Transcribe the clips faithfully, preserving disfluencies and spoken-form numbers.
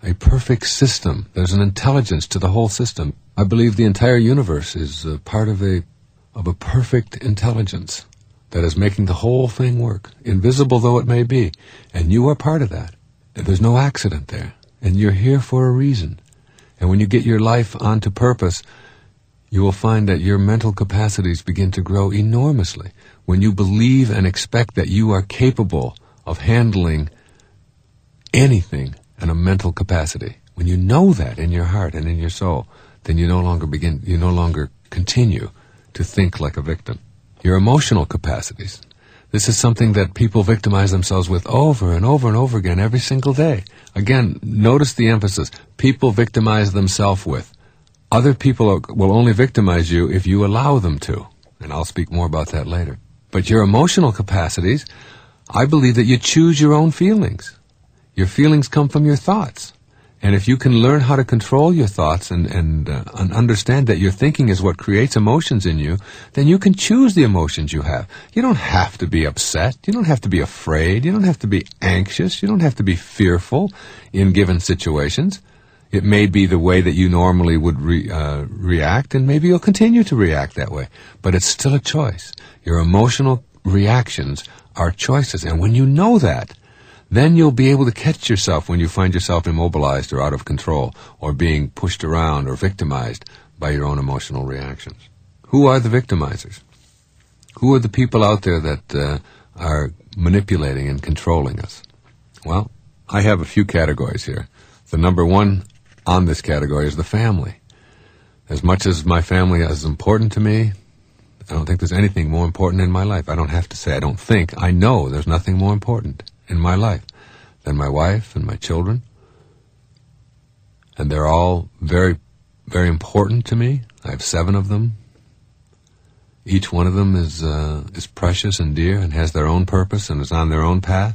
a perfect system. There's an intelligence to the whole system. I believe the entire universe is uh, part of a of a perfect intelligence that is making the whole thing work, invisible though it may be. And you are part of that. And there's no accident there. And you're here for a reason. And when you get your life onto purpose, you will find that your mental capacities begin to grow enormously. When you believe and expect that you are capable of handling anything in a mental capacity, when you know that in your heart and in your soul, then you no longer begin, you no longer continue to think like a victim. Your emotional capacities. This is something that people victimize themselves with over and over and over again every single day. Again, notice the emphasis. People victimize themselves with. Other people will only victimize you if you allow them to. And I'll speak more about that later. But your emotional capacities, I believe that you choose your own feelings. Your feelings come from your thoughts. And if you can learn how to control your thoughts and, and, uh, and understand that your thinking is what creates emotions in you, then you can choose the emotions you have. You don't have to be upset. You don't have to be afraid. You don't have to be anxious. You don't have to be fearful in given situations. It may be the way that you normally would re, uh, react, and maybe you'll continue to react that way. But it's still a choice. Your emotional reactions are choices. And when you know that, then you'll be able to catch yourself when you find yourself immobilized or out of control or being pushed around or victimized by your own emotional reactions. Who are the victimizers? Who are the people out there that uh, are manipulating and controlling us? Well, I have a few categories here. The number one on this category is the family. As much as my family is important to me, I don't think there's anything more important in my life. I don't have to say I don't think. I know there's nothing more important in my life than my wife and my children. And they're all very, very important to me. I have seven of them. Each one of them is uh, is precious and dear and has their own purpose and is on their own path.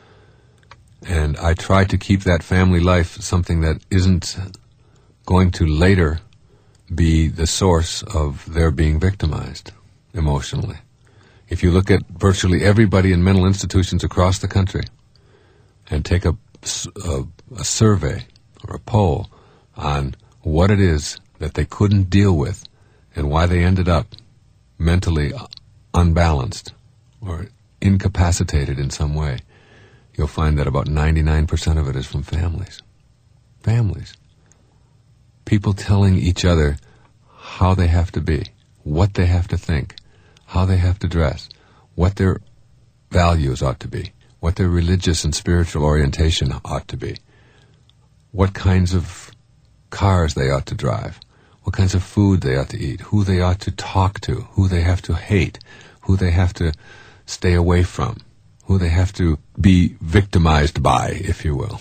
And I try to keep that family life something that isn't going to later be the source of their being victimized emotionally. If you look at virtually everybody in mental institutions across the country and take a, a, a survey or a poll on what it is that they couldn't deal with and why they ended up mentally unbalanced or incapacitated in some way, you'll find that about ninety-nine percent of it is from families. Families. People telling each other how they have to be, what they have to think, how they have to dress, what their values ought to be, what their religious and spiritual orientation ought to be, what kinds of cars they ought to drive, what kinds of food they ought to eat, who they ought to talk to, who they have to hate, who they have to stay away from, who they have to be victimized by, if you will.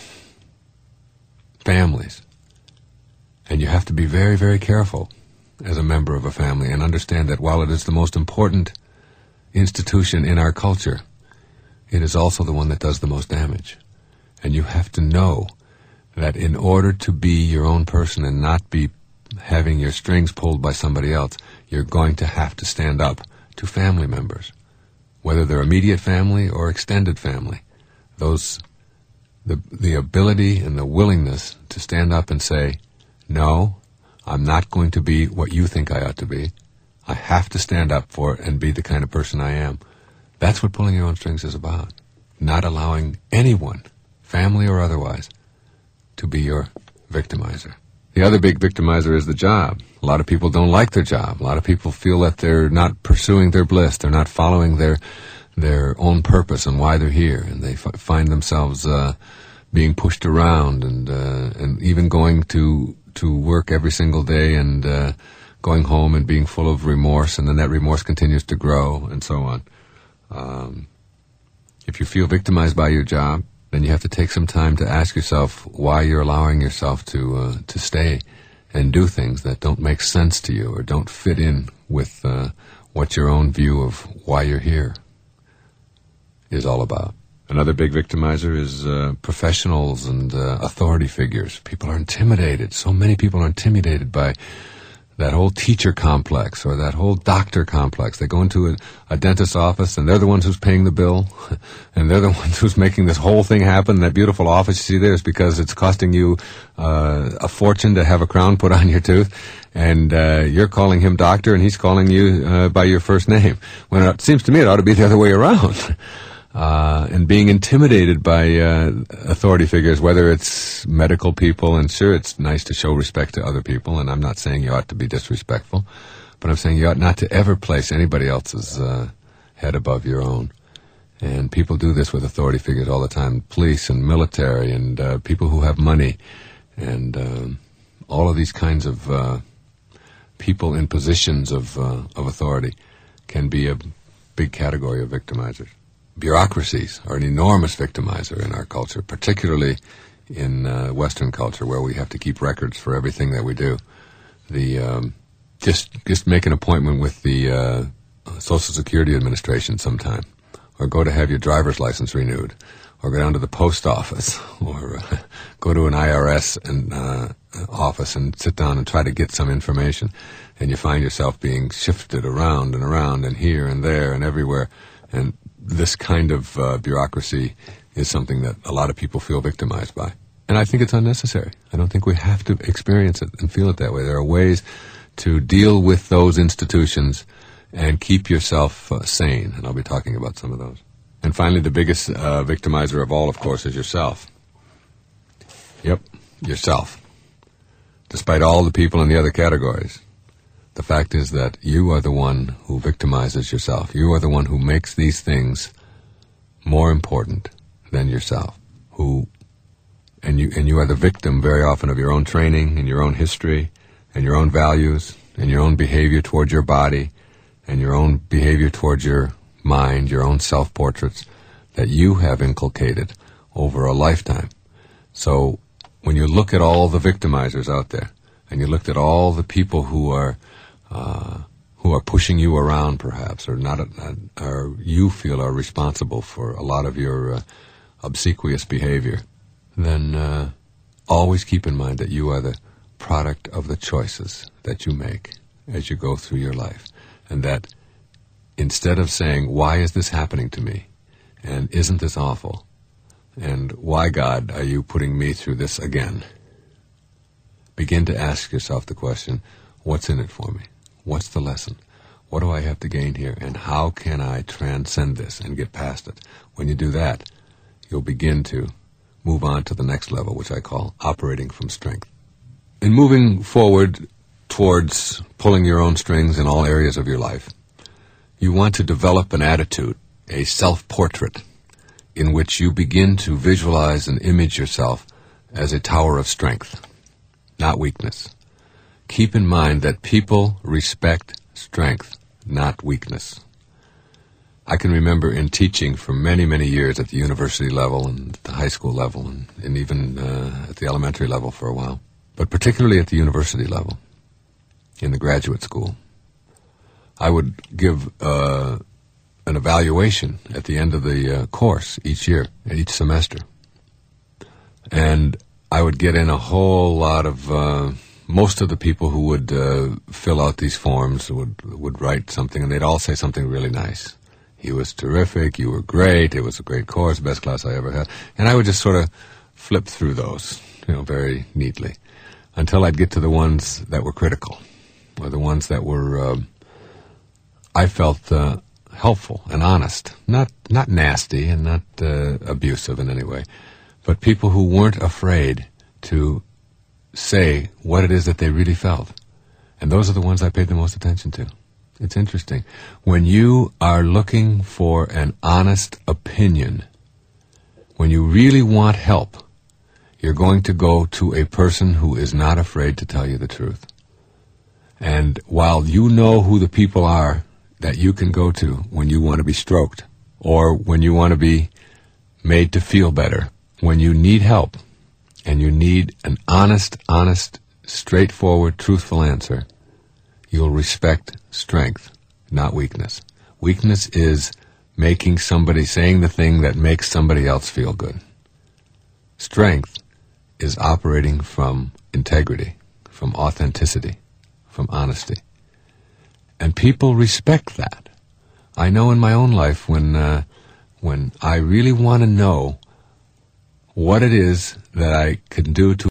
Families. And you have to be very, very careful as a member of a family and understand that while it is the most important institution in our culture, it is also the one that does the most damage. And you have to know that in order to be your own person and not be having your strings pulled by somebody else, you're going to have to stand up to family members, whether they're immediate family or extended family. Those, the the ability and the willingness to stand up and say, no, I'm not going to be what you think I ought to be. I have to stand up for it and be the kind of person I am. That's what pulling your own strings is about. Not allowing anyone, family or otherwise, to be your victimizer. The other big victimizer is the job. A lot of people don't like their job. A lot of people feel that they're not pursuing their bliss. They're not following their their own purpose and why they're here. And they f- find themselves uh, being pushed around and uh, and even going to to work every single day and uh, going home and being full of remorse, and then that remorse continues to grow and so on. Um, if you feel victimized by your job, then you have to take some time to ask yourself why you're allowing yourself to uh, to stay and do things that don't make sense to you or don't fit in with uh, what your own view of why you're here is all about. Another big victimizer is uh, professionals and uh, authority figures. People are intimidated. So many people are intimidated by that whole teacher complex or that whole doctor complex. They go into a, a dentist's office and they're the ones who's paying the bill and they're the ones who's making this whole thing happen. That beautiful office you see there is because it's costing you uh, a fortune to have a crown put on your tooth, and uh, you're calling him doctor and he's calling you uh, by your first name. When it seems to me it ought to be the other way around. Uh, and being intimidated by uh, authority figures, whether it's medical people, and sure, it's nice to show respect to other people, and I'm not saying you ought to be disrespectful, but I'm saying you ought not to ever place anybody else's uh, head above your own. And people do this with authority figures all the time, police and military and uh, people who have money, and um, all of these kinds of uh, people in positions of, uh, of authority can be a big category of victimizers. Bureaucracies are an enormous victimizer in our culture, particularly in uh, Western culture, where we have to keep records for everything that we do. The um, just just make an appointment with the uh, Social Security Administration sometime, or go to have your driver's license renewed, or go down to the post office, or uh, go to an I R S and uh, office and sit down and try to get some information, and you find yourself being shifted around and around and here and there and everywhere, and this kind of uh, bureaucracy is something that a lot of people feel victimized by. And I think it's unnecessary. I don't think we have to experience it and feel it that way. There are ways to deal with those institutions and keep yourself uh, sane, and I'll be talking about some of those. And finally, the biggest uh, victimizer of all, of course, is yourself. Yep, yourself. Despite all the people in the other categories, the fact is that you are the one who victimizes yourself. You are the one who makes these things more important than yourself. Who, and you, and you are the victim very often of your own training and your own history and your own values and your own behavior towards your body and your own behavior towards your mind, your own self-portraits that you have inculcated over a lifetime. So when you look at all the victimizers out there and you look at all the people who are Uh, who are pushing you around, perhaps, or not, uh, or you feel are responsible for a lot of your uh, obsequious behavior, then uh, always keep in mind that you are the product of the choices that you make as you go through your life, and that instead of saying, "Why is this happening to me?" and "Isn't this awful?" and "Why, God, are you putting me through this again?" begin to ask yourself the question, what's in it for me? What's the lesson? What do I have to gain here? And how can I transcend this and get past it? When you do that, you'll begin to move on to the next level, which I call operating from strength. In moving forward towards pulling your own strings in all areas of your life, you want to develop an attitude, a self-portrait, in which you begin to visualize and image yourself as a tower of strength, not weakness. Keep in mind that people respect strength, not weakness. I can remember in teaching for many, many years at the university level and the high school level and, and even uh, at the elementary level for a while, but particularly at the university level, in the graduate school. I would give uh, an evaluation at the end of the uh, course each year, each semester. And I would get in a whole lot of... Uh, most of the people who would uh, fill out these forms would would write something, and they'd all say something really nice. He was terrific, you were great, it was a great course, best class I ever had. And I would just sort of flip through those, you know, very neatly, until I'd get to the ones that were critical, or the ones that were, uh, I felt, uh, helpful and honest. Not, not nasty and not uh, abusive in any way, but people who weren't afraid to say what it is that they really felt. And those are the ones I paid the most attention to. It's interesting. When you are looking for an honest opinion, when you really want help, you're going to go to a person who is not afraid to tell you the truth. And while you know who the people are that you can go to when you want to be stroked, or when you want to be made to feel better, when you need help, and you need an honest, honest, straightforward, truthful answer, you'll respect strength, not weakness. Weakness is making somebody, saying the thing that makes somebody else feel good. Strength is operating from integrity, from authenticity, from honesty. And people respect that. I know in my own life when uh, when I really want to know what it is that I can do to